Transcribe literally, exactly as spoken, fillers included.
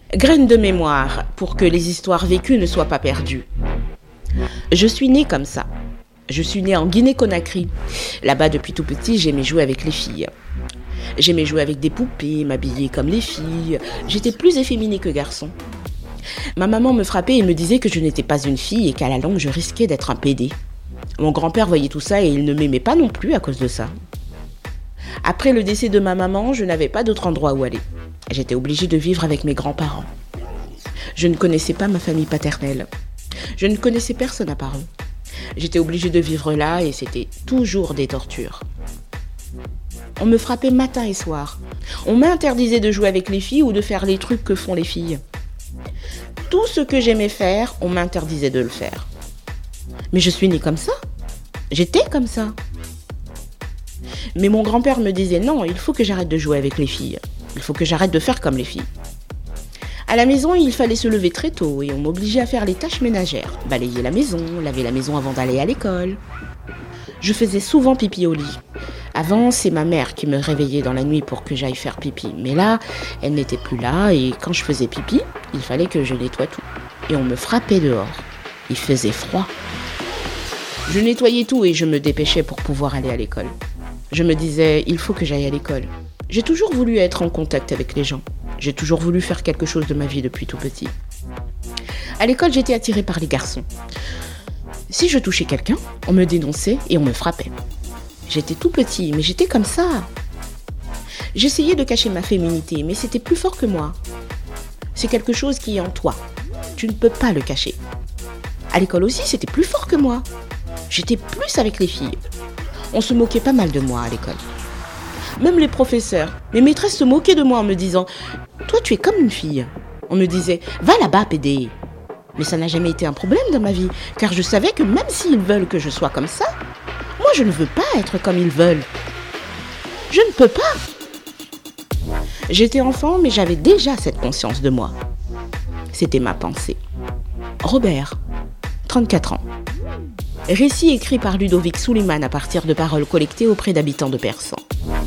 Graine de mémoire pour que les histoires vécues ne soient pas perdues. Je suis née comme ça. Je suis née en Guinée-Conakry. Là-bas, depuis tout petit, j'aimais jouer avec les filles. J'aimais jouer avec des poupées, m'habiller comme les filles. J'étais plus efféminée que garçon. Ma maman me frappait et me disait que je n'étais pas une fille et qu'à la longue, je risquais d'être un pédé. Mon grand-père voyait tout ça et il ne m'aimait pas non plus à cause de ça. Après le décès de ma maman, je n'avais pas d'autre endroit où aller. J'étais obligée de vivre avec mes grands-parents. Je ne connaissais pas ma famille paternelle. Je ne connaissais personne à part eux. J'étais obligée de vivre là et c'était toujours des tortures. On me frappait matin et soir. On m'interdisait de jouer avec les filles ou de faire les trucs que font les filles. Tout ce que j'aimais faire, on m'interdisait de le faire. Mais je suis née comme ça. J'étais comme ça. Mais mon grand-père me disait non, il faut que j'arrête de jouer avec les filles. Il faut que j'arrête de faire comme les filles. À la maison, il fallait se lever très tôt et on m'obligeait à faire les tâches ménagères. Balayer la maison, laver la maison avant d'aller à l'école. Je faisais souvent pipi au lit. Avant, c'est ma mère qui me réveillait dans la nuit pour que j'aille faire pipi. Mais là, elle n'était plus là et quand je faisais pipi, il fallait que je nettoie tout. Et on me frappait dehors. Il faisait froid. Je nettoyais tout et je me dépêchais pour pouvoir aller à l'école. Je me disais, il faut que j'aille à l'école. J'ai toujours voulu être en contact avec les gens. J'ai toujours voulu faire quelque chose de ma vie depuis tout petit. À l'école, j'étais attirée par les garçons. Si je touchais quelqu'un, on me dénonçait et on me frappait. J'étais tout petit, mais j'étais comme ça. J'essayais de cacher ma féminité, mais c'était plus fort que moi. C'est quelque chose qui est en toi. Tu ne peux pas le cacher. À l'école aussi, c'était plus fort que moi. J'étais plus avec les filles. On se moquait pas mal de moi à l'école. Même les professeurs, mes maîtresses se moquaient de moi en me disant « Toi, tu es comme une fille ». On me disait « Va là-bas, pédé ». Mais ça n'a jamais été un problème dans ma vie, car je savais que même s'ils veulent que je sois comme ça, moi, je ne veux pas être comme ils veulent. Je ne peux pas. J'étais enfant, mais j'avais déjà cette conscience de moi. C'était ma pensée. Robert, trente-quatre ans. Récit écrit par Ludovic Suleiman à partir de paroles collectées auprès d'habitants de Persan.